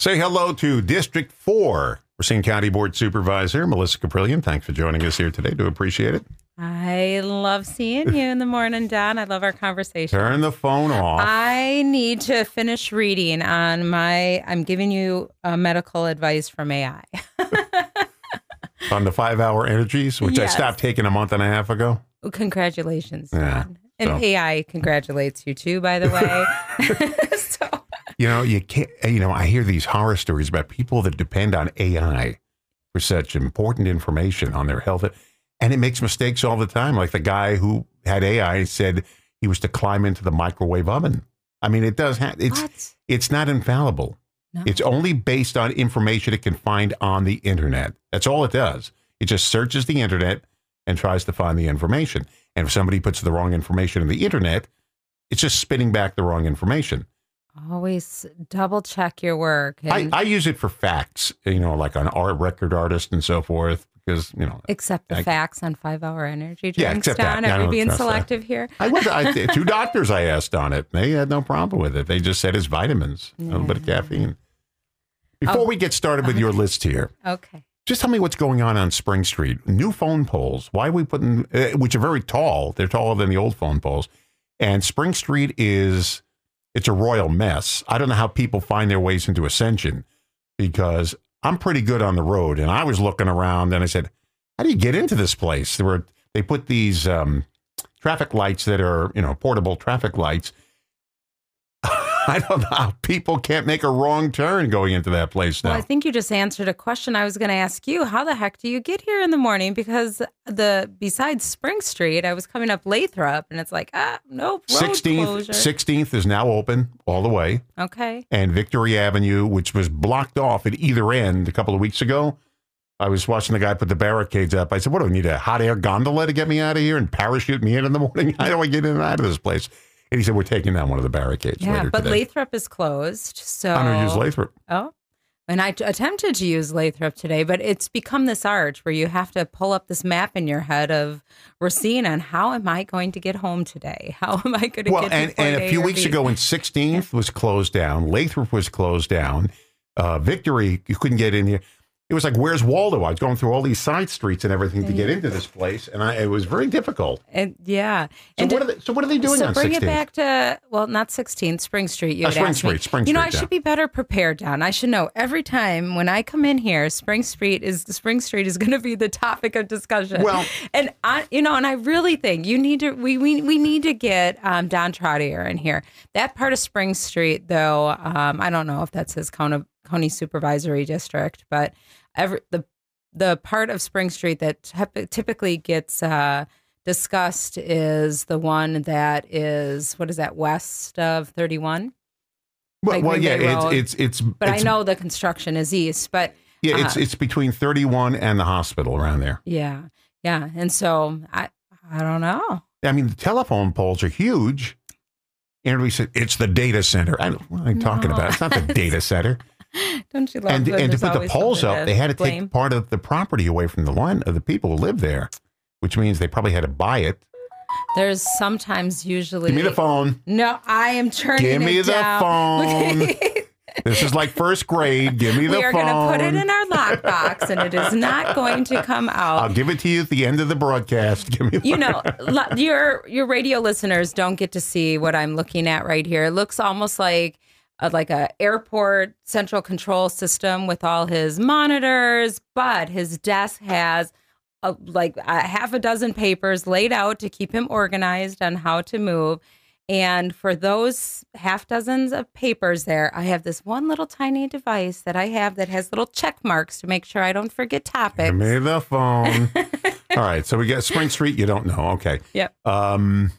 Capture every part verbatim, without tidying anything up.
Say hello to District four, Racine County Board Supervisor Melissa Caprillion. Thanks for joining us here today. Do appreciate it. I love seeing you in the morning, Don. I love our conversation. Turn the phone off. I need to finish reading on my, I'm giving you uh, medical advice from A I. On the five-hour energies, which yes. I stopped taking a month and a half ago. Congratulations, Don. Yeah, and so. A I congratulates you too, by the way. so. You know, you can't, you know, I hear these horror stories about people that depend on A I for such important information on their health. And it makes mistakes all the time. Like the guy who had A I said he was to climb into the microwave oven. I mean, it does have, it's, what? it's not infallible. No. It's only based on information it can find on the internet. That's all it does. It just searches the internet and tries to find the information. And if somebody puts the wrong information in the internet, it's just spitting back the wrong information. Always double check your work. And I, I use it for facts, you know, like on our record artist and so forth, because, you know. Except the I, facts on five-hour energy drinks, yeah, except Don. that. Are we being selective that. here? I was, I, two doctors I asked on it. They had no problem with it. They just said it's vitamins, yeah. a little bit of caffeine. Before oh, we get started with okay. your list here. Okay. Just tell me what's going on on Spring Street. New phone poles. Why are we putting, uh, which are very tall. They're taller than the old phone poles. And Spring Street is... It's a royal mess. I don't know how people find their ways into Ascension because I'm pretty good on the road. And I was looking around and I said, how do you get into this place? There were, they put these um, traffic lights that are, you know, portable traffic lights. I don't know how people can't make a wrong turn going into that place now. Well, I think you just answered a question I was going to ask you. How the heck do you get here in the morning? Because the besides Spring Street, I was coming up Lathrop, and it's like, ah, nope, road sixteenth, closure. sixteenth is now open all the way. Okay. And Victory Avenue, which was blocked off at either end a couple of weeks ago. I was watching the guy put the barricades up. I said, what, do I need a hot air gondola to get me out of here and parachute me in in the morning? How do I get in and out of this place? And he said, we're taking down one of the barricades yeah, later but today. Lathrop is closed. So I'm going to use Lathrop. Oh, and I t- attempted to use Lathrop today, but it's become this art where you have to pull up this map in your head of Racine and how am I going to get home today? How am I going to well, get and, to and a few weeks B? ago when sixteenth yeah. was closed down, Lathrop was closed down, uh, Victory, you couldn't get in here. It was like, where's Waldo? I was going through all these side streets and everything to get into this place, and I, it was very difficult. And yeah. So, and what, are they, so what are they doing so on bring sixteenth? it back to, well, not sixteenth, Spring Street. You uh, Spring Street, me. Spring You know, Street, I should yeah. be better prepared, Don. I should know every time when I come in here, Spring Street is Spring Street is going to be the topic of discussion. Well, and I, you know, and I really think you need to, we we, we need to get um, Don Trottier in here. That part of Spring Street, though, um, I don't know if that's his county, county supervisory district, but every the The part of Spring Street that tep- typically gets uh, discussed is the one that is, what is that, west of thirty-one? Well, like well yeah, Road. it's, it's, it's, But it's, I know the construction is east, but. Yeah, uh, it's it's between thirty-one and the hospital around there. Yeah, yeah. And so, I I don't know. I mean, the telephone poles are huge. And everybody said, it's the data center. I don't, what am I talking No. about? It's not the data center. Don't you love and, when and to there's put the always poles something up, to they had to blame? take part of the property away from the line of the people who live there, which means they probably had to buy it. There's sometimes usually. Give me the phone. No, I am turning Give me it the down. phone. This is like first grade. Give me the we are phone. going to put it in our lockbox, and it is not going to come out. I'll give it to you at the end of the broadcast. Give me. You know, lo- your your radio listeners don't get to see what I'm looking at right here. It looks almost like a, like a airport central control system with all his monitors, but his desk has a, like a half a dozen papers laid out to keep him organized on how to move. And for those half dozens of papers there, I have this one little tiny device that I have that has little check marks to make sure I don't forget topics. Give me the phone. All right. So we got Spring Street. You don't know. Okay. Yep. Um,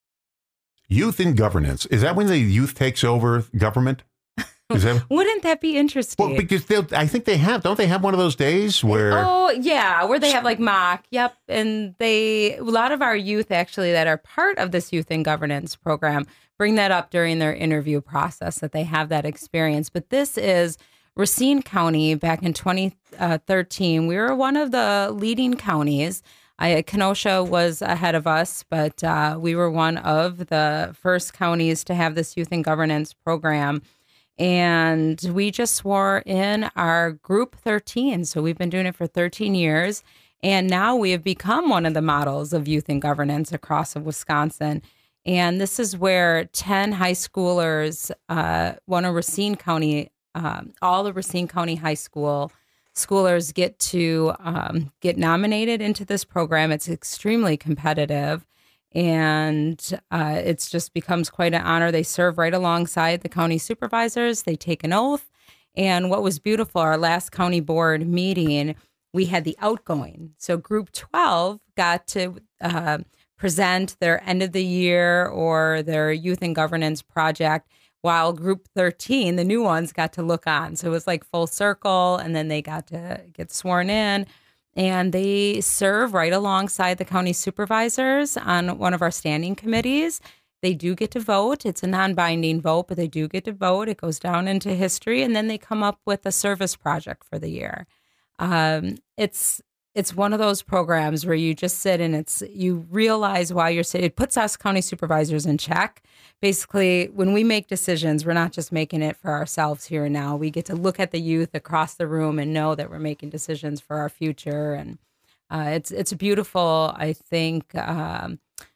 youth in governance. Is that when the youth takes over government? Is that, Wouldn't that be interesting? well, because they'll- I think they have. Don't they have one of those days where? Oh, yeah, where they have like mock. Yep. And they, a lot of our youth actually that are part of this youth in governance program bring that up during their interview process, that they have that experience. But this is Racine County back in twenty thirteen. We were one of the leading counties. I, Kenosha was ahead of us, but uh, we were one of the first counties to have this youth in governance program. And we just swore in our Group thirteen. So we've been doing it for thirteen years. And now we have become one of the models of youth and governance across Wisconsin. And this is where ten high schoolers, uh, one of Racine County, um, all the Racine County high school schoolers get to um, get nominated into this program. It's extremely competitive. And uh, it's just becomes quite an honor. They serve right alongside the county supervisors. They take an oath. And what was beautiful, our last county board meeting, we had the outgoing. So Group twelve got to uh, present their end of the year or their youth and governance project, while Group thirteen, the new ones, got to look on. So it was like full circle, and then they got to get sworn in. And they serve right alongside the county supervisors on one of our standing committees. They do get to vote. It's a non-binding vote, but they do get to vote. It goes down into history, and then they come up with a service project for the year. Um, it's it's one of those programs where you just sit and it's you realize while you're sitting, it puts us county supervisors in check. Basically, when we make decisions, we're not just making it for ourselves here and now. We get to look at the youth across the room and know that we're making decisions for our future. And uh, it's it's a beautiful, I think, um,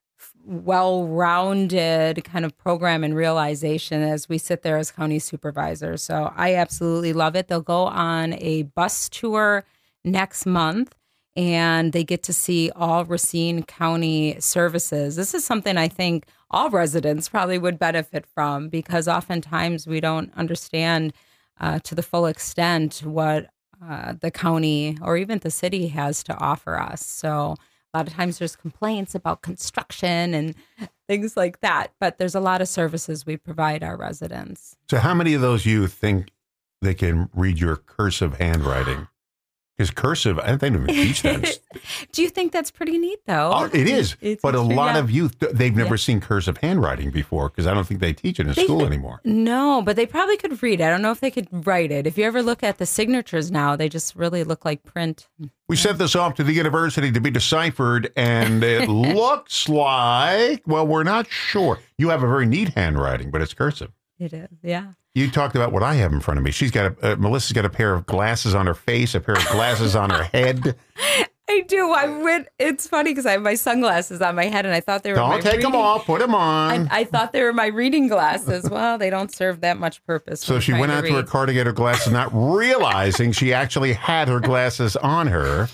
well-rounded kind of program and realization as we sit there as county supervisors. So I absolutely love it. They'll go on a bus tour next month, and they get to see all Racine County services. This is something I think all residents probably would benefit from, because oftentimes we don't understand uh, to the full extent what uh, the county or even the city has to offer us. So a lot of times there's complaints about construction and things like that, but there's a lot of services we provide our residents. So how many of those youth think they can read your cursive handwriting? Because cursive, I don't even teach that. Do you think that's pretty neat, though? Oh, it is. It's but a true, lot yeah. of youth, they've never Yeah. seen cursive handwriting before, because I don't think they teach it in They- school anymore. No, but they probably could read it. I don't know if they could write it. If you ever look at the signatures now, they just really look like print. We sent this off to the university to be deciphered, and it looks like, well, we're not sure. You have a very neat handwriting, but it's cursive. It is, yeah. You talked about what I have in front of me. She's got a, uh, Melissa's got a pair of glasses on her face, a pair of glasses on her head. I do. I went. It's funny because I have my sunglasses on my head, and I thought they were. Don't my take reading, them off. Put them on. I, I thought they were my reading glasses. Well, they don't serve that much purpose. So when she trying went to out to her read. car to get her glasses, not realizing she actually had her glasses on her.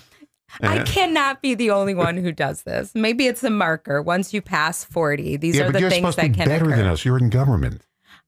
I And- cannot be the only one who does this. Maybe it's a marker. Once you pass forty, these yeah, are but the you're things supposed to that be can better occur. than us. You're in government.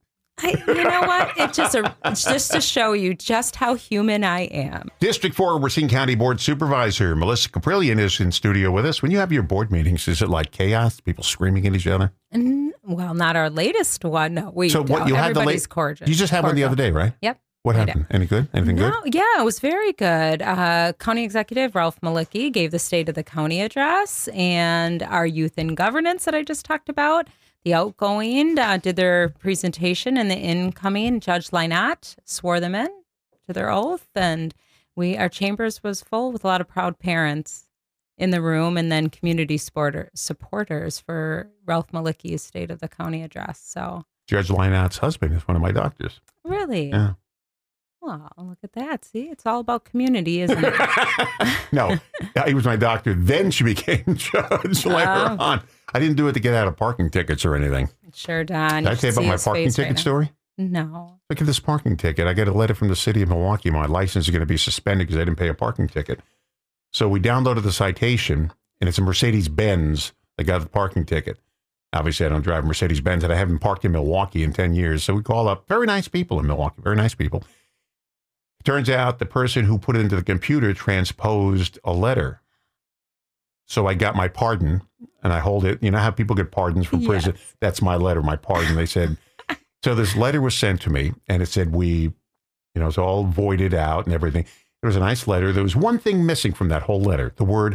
I, you know what? It just a, it's just to show you just how human I am. District four Racine County Board Supervisor Melissa Caprillion is in studio with us. When you have your board meetings, is it like chaos? People screaming at each other? And, well, not our latest one. No, we So what don't. you had the Everybody's late? cordial. You just had one the cordial. other day, right? Yep. What we happened? Any good? Anything No, good? yeah, it was very good. Uh, County Executive Ralph Malicki gave the State of the County address, and our youth and governance that I just talked about, the outgoing, uh, did their presentation, and the incoming, Judge Lynott, swore them in to their oath, and we our chambers was full with a lot of proud parents in the room, and then community supporter, supporters for Ralph Malicki's State of the County address. So Judge Lynott's husband is one of my doctors. really, Yeah. well, look at that. See, it's all about community, isn't it? No, he was my doctor. Then she became judge later Oh. on. I didn't do it to get out of parking tickets or anything. Sure, Don. Did I You tell you should about see my his parking face ticket right now. story? No. Look at this parking ticket. I got a letter from the city of Milwaukee. My license is going to be suspended because I didn't pay a parking ticket. So we downloaded the citation, and it's a Mercedes-Benz that got the parking ticket. Obviously, I don't drive Mercedes-Benz, and I haven't parked in Milwaukee in ten years. So we call up very nice people in Milwaukee, very nice people. Turns out the person who put it into the computer transposed a letter. So I got my pardon, and I hold it. You know how people get pardons from prison? Yes. That's my letter, my pardon. They said, so this letter was sent to me, and it said we, you know, it's all voided out and everything. It was a nice letter. There was one thing missing from that whole letter, the word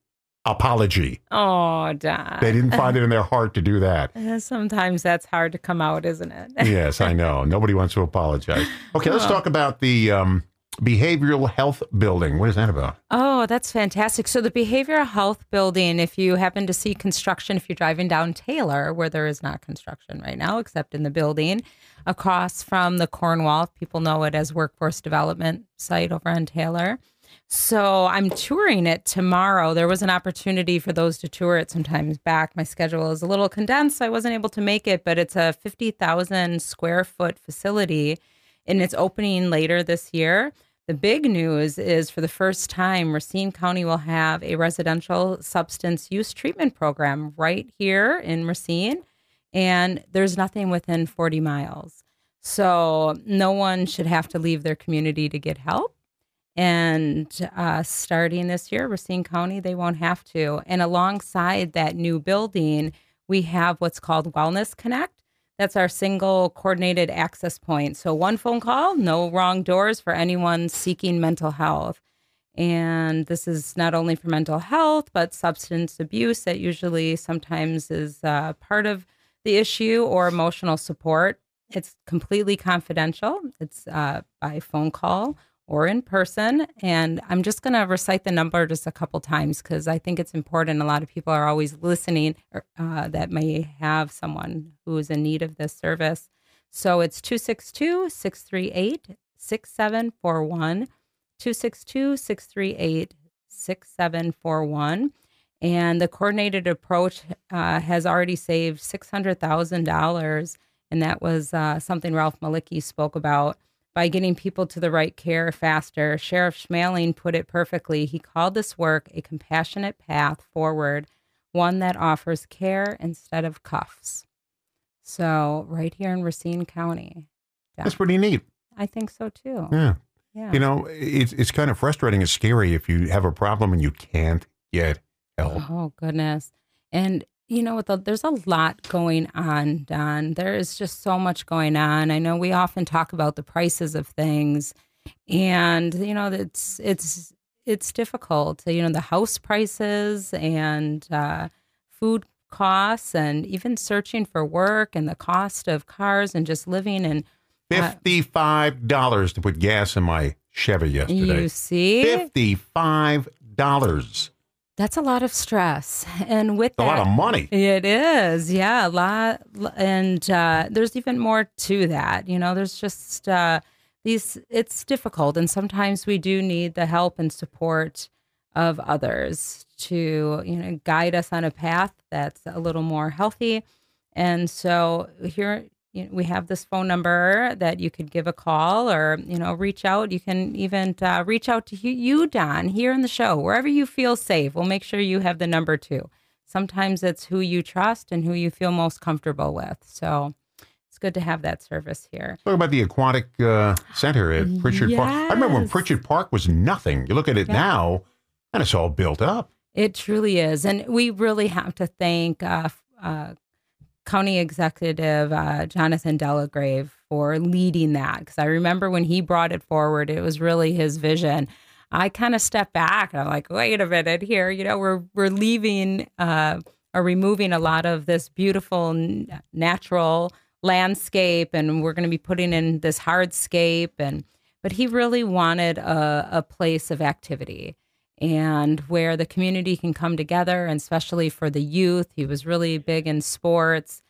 apology. Oh, Don. They didn't find it in their heart to do that. Uh, Sometimes that's hard to come out, isn't it? Yes, I know. Nobody wants to apologize. Okay, let's Oh. talk about the um, Behavioral Health Building. What is that about? Oh, that's fantastic. So the Behavioral Health Building, if you happen to see construction, if you're driving down Taylor, where there is not construction right now, except in the building, across from the Cornwall, people know it as Workforce Development site over on Taylor. So I'm touring it tomorrow. There was an opportunity for those to tour it sometimes back. My schedule is a little condensed, so I wasn't able to make it, but it's a fifty thousand square foot facility, and it's opening later this year. The big news is for the first time, Racine County will have a residential substance use treatment program right here in Racine, and there's nothing within forty miles. So no one should have to leave their community to get help. And uh, starting this year, Racine County, they won't have to. And alongside that new building, we have what's called Wellness Connect. That's our single coordinated access point. So one phone call, no wrong doors for anyone seeking mental health. And this is not only for mental health, but substance abuse that usually sometimes is uh, part of the issue, or emotional support. It's completely confidential. It's uh, by phone call or in person. And I'm just going to recite the number just a couple times because I think it's important. A lot of people are always listening uh, that may have someone who is in need of this service. So it's two six two, six three eight, six seven four one, two six two, six three eight, six seven four one. And the coordinated approach uh, has already saved six hundred thousand dollars. And that was uh, something Ralph Malicki spoke about. By getting people to the right care faster. Sheriff Schmaling put it perfectly. He called this work a compassionate path forward, one that offers care instead of cuffs. So right here in Racine County. Yeah. That's pretty neat. I think so too. Yeah. Yeah. You know, it's it's kind of frustrating and scary if you have a problem and you can't get help. Oh, goodness. And you know, there's a lot going on, Don. There is just so much going on. I know we often talk about the prices of things, and you know, it's it's it's difficult. You know, the house prices and uh, food costs, and even searching for work, and the cost of cars, and just living. And uh, fifty-five dollars to put gas in my Chevy yesterday. You see, fifty-five dollars. That's a lot of stress. And with that, a lot of money. It is. Yeah, a lot. And uh, there's even more to that. You know, there's just uh, these, it's difficult. And sometimes we do need the help and support of others to, you know, guide us on a path that's a little more healthy. And so here, you know, we have this phone number that you could give a call or, you know, reach out. You can even uh, reach out to you, Don, here in the show, wherever you feel safe. We'll make sure you have the number too. Sometimes it's who you trust and who you feel most comfortable with. So it's good to have that service here. Talk about the aquatic uh, center at Pritchard yes. Park. I remember when Pritchard Park was nothing. You look at it yeah. now, and it's all built up. It truly is. And we really have to thank uh, uh County Executive uh, Jonathan Delagrave for leading that, because I remember when he brought it forward, it was really his vision. I kind of stepped back and I'm like, wait a minute here, you know, we're we're leaving uh, or removing a lot of this beautiful n- natural landscape, and we're going to be putting in this hardscape. And but he really wanted a, a place of activity and where the community can come together, and especially for the youth. He was really big in sports,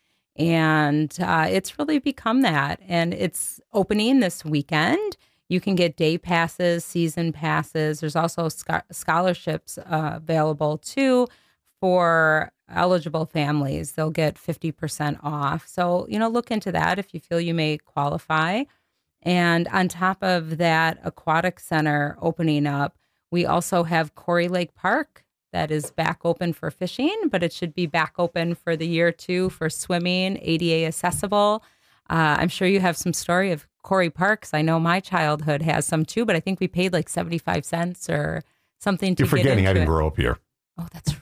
and uh, it's really become that. And it's opening this weekend. You can get day passes, season passes. There's also sc- scholarships uh, available too for eligible families. They'll get fifty percent off. So, you know, look into that if you feel you may qualify. And on top of that aquatic center opening up, we also have Corey Lake Park that is back open for fishing, but it should be back open for the year too for swimming, A D A accessible. Uh, I'm sure you have some story of Corey Parks. I know my childhood has some too, but I think we paid like seventy-five cents or something to You're forgetting get into I didn't it. grow up here. Oh, that's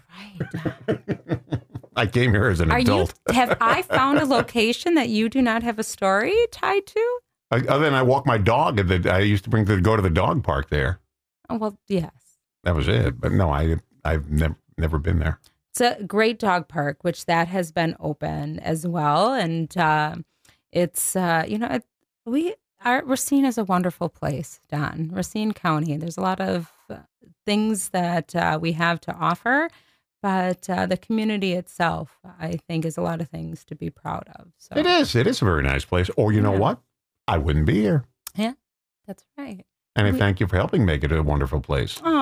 right. I came here as an Are adult. You, have I found a location that you do not have a story tied to? Other than I walk my dog, and I used to bring to go to the dog park there. Oh, well, yes. That was it. But no, I, I've never never been there. It's a great dog park, which that has been open as well. And uh, it's, uh, you know, it, we our, Racine is a wonderful place, Don. Racine County. There's a lot of uh, things that uh, we have to offer, but uh, the community itself, I think, is a lot of things to be proud of. So It is. It is a very nice place. Or you know Yeah. what? I wouldn't be here. Yeah, that's right. And I We- thank you for helping make it a wonderful place. Oh,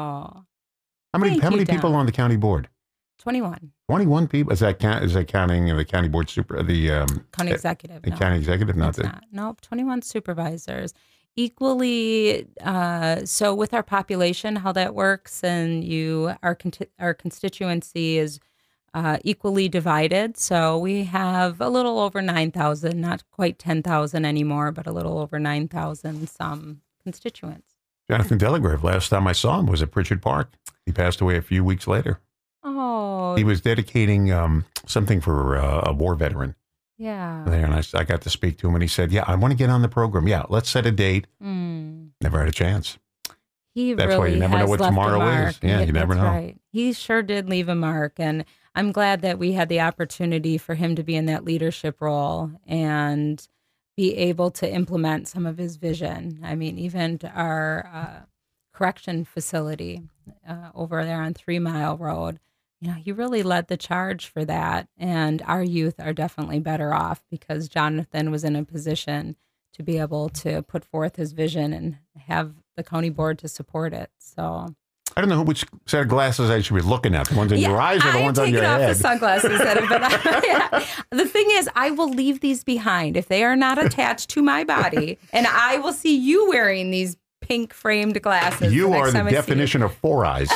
How many Thank how you, many people Don. on the county board? twenty-one. twenty-one people. Is that count, is that counting the county board super the um County uh, executive. the no. county executive? Not It's the not. Nope, twenty-one supervisors. Equally, uh, so with our population, how that works, and you, our conti- our constituency is uh, equally divided. So we have a little over nine thousand, not quite ten thousand anymore, but a little over nine thousand some constituents. Jonathan Delagrave. Last time I saw him was at Pritchard Park. He passed away a few weeks later. Oh, He was dedicating um, something for uh, a war veteran yeah. there, and I, I got to speak to him, and he said, "Yeah, I want to get on the program. Yeah, let's set a date." Mm. Never had a chance. He That's really why you never know has what left a tomorrow mark. is. Yeah, you never that's know. Right. He sure did leave a mark, and I'm glad that we had the opportunity for him to be in that leadership role and be able to implement some of his vision. I mean, even to our uh, correction facility uh, over there on Three Mile Road, you know, he really led the charge for that, and our youth are definitely better off because Jonathan was in a position to be able to put forth his vision and have the county board to support it. So I don't know which set of glasses I should be looking at. The ones in your eyes or the I'm ones on taking your off head? the sunglasses that have been on. Yeah. The thing is, I will leave these behind if they are not attached to my body, and I will see you wearing these pink framed glasses. You next are the time I see you. definition of four eyes,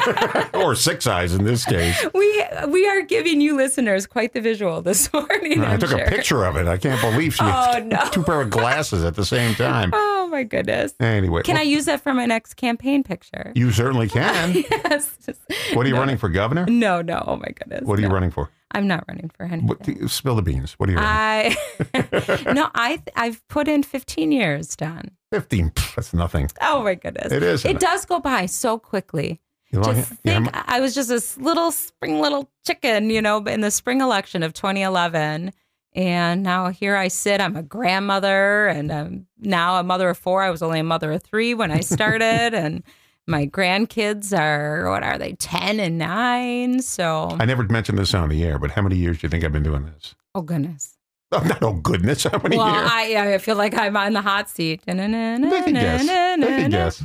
or six eyes in this case. We we are giving you listeners quite the visual this morning. I I'm took sure. a picture of it. I can't believe she Oh, had no. two pair of glasses at the same time. Oh my goodness! Anyway, Can well, I use that for my next campaign picture? you certainly can. Yes. What are you No. running for governor? No, no. Oh my goodness. What are you no. running for? I'm not running for anything. What, spill the beans. What are you running? I no, I I've put in fifteen years, Don. Fifteen. Pff, that's nothing. Oh my goodness, It is. It does go by so quickly. You know, Just yeah, think, I'm- I was just a s- little spring little chicken, you know, in the spring election of twenty eleven, and now here I sit. I'm a grandmother, and I'm now a mother of four. I was only a mother of three when I started, and my grandkids are what are they, ten and nine? So, I never mentioned this on the air, but how many years do you think I've been doing this? oh goodness. Oh, not oh goodness. How many Well, years? I I feel like I'm on the hot seat. Take a guess. Take a guess.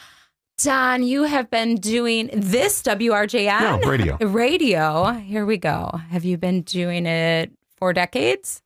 Don, you have been doing this W R J N No, radio. Radio. Here we go. Have you been doing it for decades?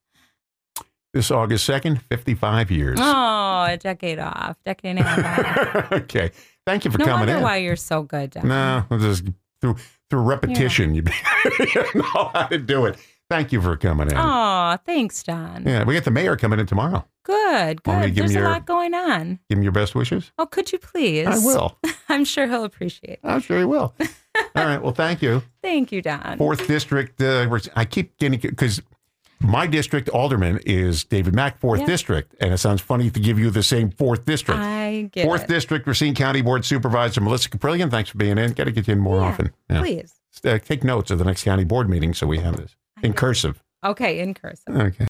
This August second, fifty-five years. Oh, a decade off, decade and a half off. Okay. Thank you for No coming wonder in. why you're so good, Don. No, it's just through through repetition, you know how to do it. Thank you for coming in. Oh, thanks, Don. Yeah, we get the mayor coming in tomorrow. Good, Want me to good. give him There's a your- lot going on. Give him your best wishes. Oh, could you please? I will. I'm sure he'll appreciate it. I'm sure he will. All right. Well, thank you. Thank you, Don. Fourth district. Uh, I keep getting because my district alderman is David Mack, fourth Yeah. district, and it sounds funny to give you the same fourth district. I get Fourth it. district, Racine County Board Supervisor Melissa Caprillion. Thanks for being in. Got to get you in more Yeah, often. Yeah. Please. Uh, take notes of the next county board meeting so we have this in cursive. Okay, in cursive. Okay.